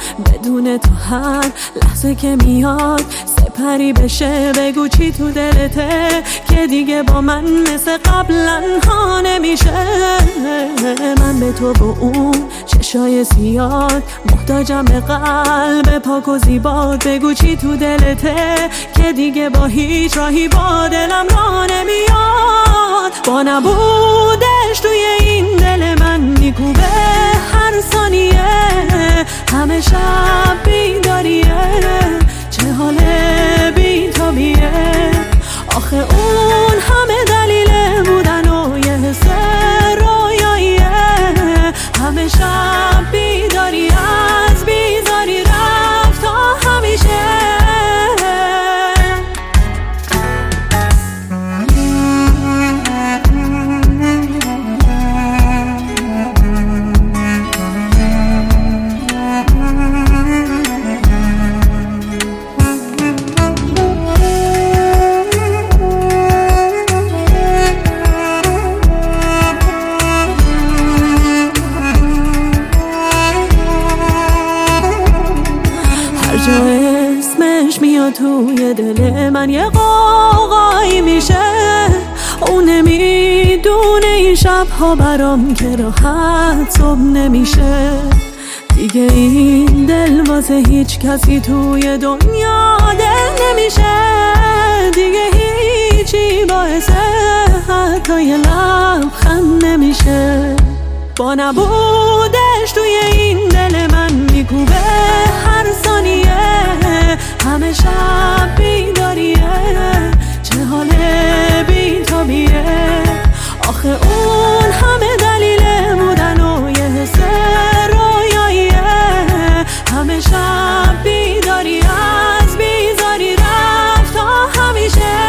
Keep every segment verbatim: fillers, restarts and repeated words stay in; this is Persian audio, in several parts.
بدون تو هر لحظه که میاد سپری بشه. بگو چی تو دلته که دیگه با من مثل قبلا ها نمیشه. من به تو با اون چشای زیاد محتاجم به قلب پاک و زیباد. بگو چی تو دلته که دیگه با هیچ راهی با دلم را نمیاد. با نبودش توی این دل من میکوبه هر ثانیه، همه شب بیداریه، چه حال بی تو بیه. آخه اون همه دلیل بودن و یه حس رویاییه، همه شب بیداری از بیزاری رفت تا همیشه. اسمش میاد توی دل من یه قوقایی میشه. اون نمیدونه این شبها برام که راحت صبح نمیشه. دیگه این دل واسه هیچ کسی توی دنیا دل نمیشه. دیگه هیچی باعث حتی یه لبخند نمیشه. با نبودش توی این دل من میکوبه هر ثانیه، همه شب بیداریه، چه حال بی تو بیه. آخه اون همه دلیل بودن و یه حس رویاییه، همه شب بیداری از بیزاری رفت تا همیشه.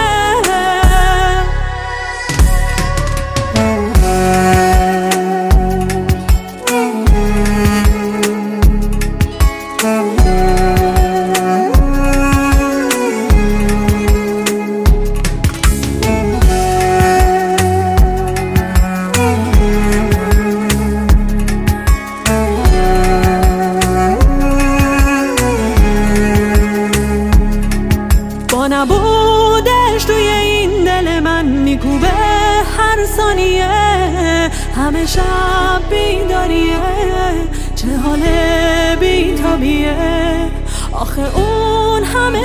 نبودش توی این دل من میکوبه هر ثانیه، همه شب بیداریه، چه حال بی تو بیه. آخه اون همه